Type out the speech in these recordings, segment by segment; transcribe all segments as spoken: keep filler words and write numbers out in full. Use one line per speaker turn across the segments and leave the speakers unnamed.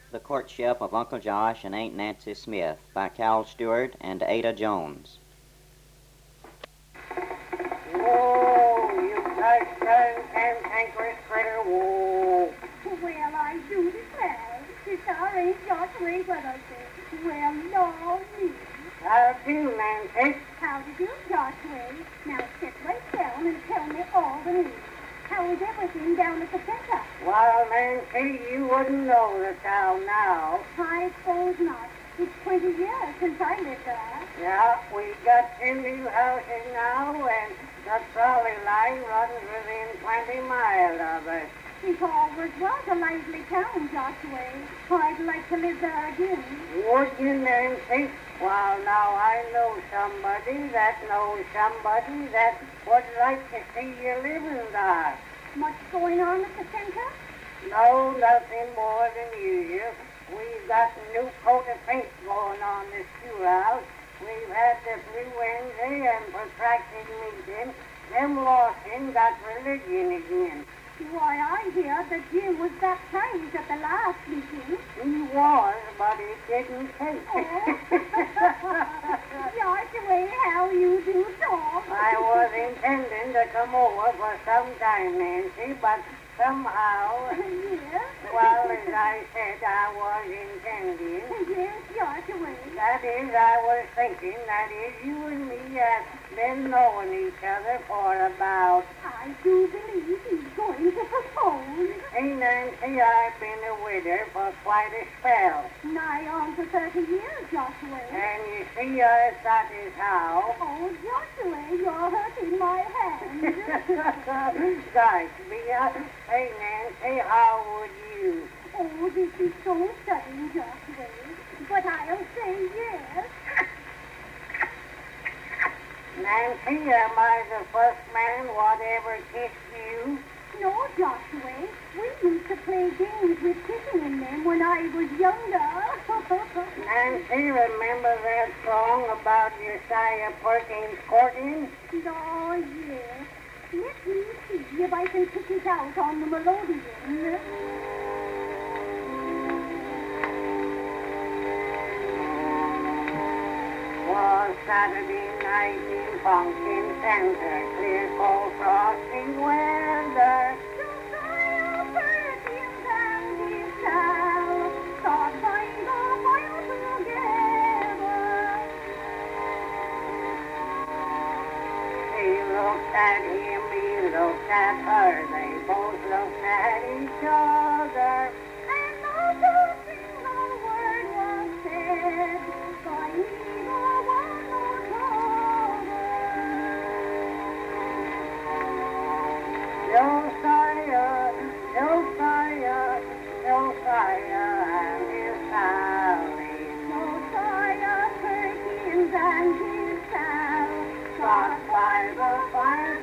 The Courtship of Uncle Josh and Aunt Nancy Smith by Cal Stewart and Ada Jones.
Whoa, you nice, cantankerous critter, whoa.
Well, I do declare, it's our Aunt Joshua Weatherby. Well, Lord me.
How do you, Nancy?
How do you, Joshua? Now sit right down and tell me all the news. How is everything down at the center?
Well, Nancy, you wouldn't know the town now.
I suppose not. It's twenty years since I lived there.
Yeah, we got two new houses now, and the trolley line runs within twenty miles of us.
It always was a lively town, Joshua. I'd like to live there again.
Would you, Nancy? Well, now I know somebody that knows somebody that would like to see you living there.
Much going on at the center?
No, nothing more than usual. We've got a new coat of paint going on the schoolhouse. We've had the Blue Wednesday and protracted meeting. Them Lawson got religion again.
Why, I hear that Jim was baptized at the last meeting.
He was, but it didn't take.
Oh. Joshua, how you do talk.
I was intending to come over for some time, Nancy, but somehow...
Yes?
Well, as I said, I was intending.
Yes, Joshua.
That is, I was thinking, that is, you and me have been knowing each other for about...
I do believe he's going to propose.
Hey, Nancy, I've been a widow for quite a spell.
Nigh on to thirty years, Joshua.
And you see, I thought as how...
Oh, Joshua, you're hurting my hand.
Gosh, Mia. Hey, Nancy, how would you?
Oh, this is so sudden, Joshua. But I'll say yes.
Nancy, am I the first man what ever kissed you?
No, Joshua. We used to play games with kissing in them when I was younger.
Nancy, remember that song about Josiah Perkins courting?
Oh, yes. Let me see if I can pick it out on the melodeon.
Was Saturday night in Pumpkin Center, clear cold frosty weather.
Josiah Perkins and his pal thought by the fire together.
He looked at him, he looked at her, they both looked at each other.
And not a single word was said by either one or t'other.
Josiah, Josiah, Josiah and his Sally.
Josiah Perkins and his pal
Sat by the fire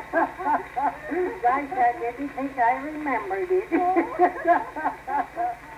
together. Gosh, I didn't think I remembered it.